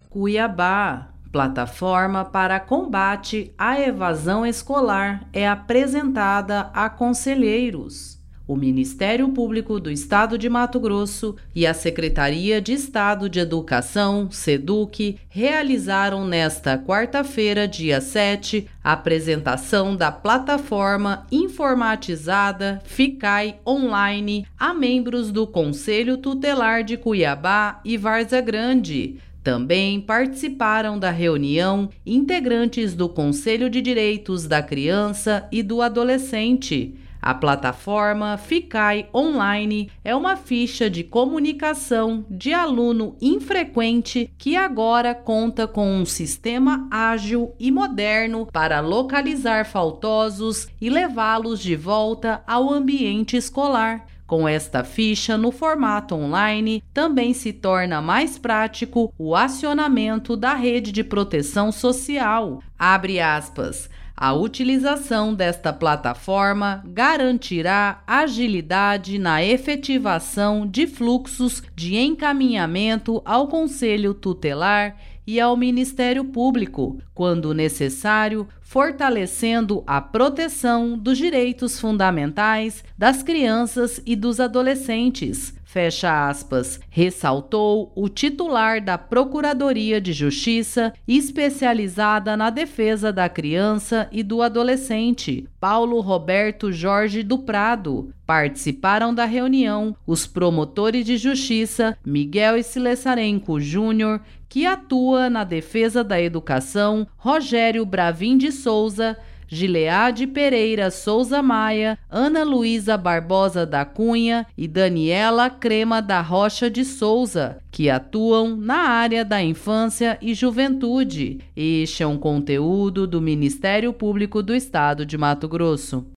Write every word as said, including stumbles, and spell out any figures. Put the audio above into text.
Cuiabá. Plataforma para combate à evasão escolar é apresentada a conselheiros. O Ministério Público do Estado de Mato Grosso e a Secretaria de Estado de Educação, SEDUC, realizaram nesta quarta-feira, dia sete, a apresentação da plataforma informatizada Ficai Online a membros do Conselho Tutelar de Cuiabá e Várzea Grande. Também participaram da reunião integrantes do Conselho de Direitos da Criança e do Adolescente. A plataforma Ficai Online é uma ficha de comunicação de aluno infrequente que agora conta com um sistema ágil e moderno para localizar faltosos e levá-los de volta ao ambiente escolar. Com esta ficha no formato online, também se torna mais prático o acionamento da rede de proteção social. Abre aspas. A utilização desta plataforma garantirá agilidade na efetivação de fluxos de encaminhamento ao Conselho Tutelar e ao Ministério Público, quando necessário, fortalecendo a proteção dos direitos fundamentais das crianças e dos adolescentes. Fecha aspas, ressaltou o titular da Procuradoria de Justiça especializada na defesa da criança e do adolescente, Paulo Roberto Jorge do Prado. Participaram da reunião os promotores de justiça Miguel Silessarenko Júnior, que atua na defesa da educação, Rogério Bravin de Souza, Gileade Pereira Souza Maia, Ana Luísa Barbosa da Cunha e Daniela Crema da Rocha de Souza, que atuam na área da infância e juventude. Este é um conteúdo do Ministério Público do Estado de Mato Grosso.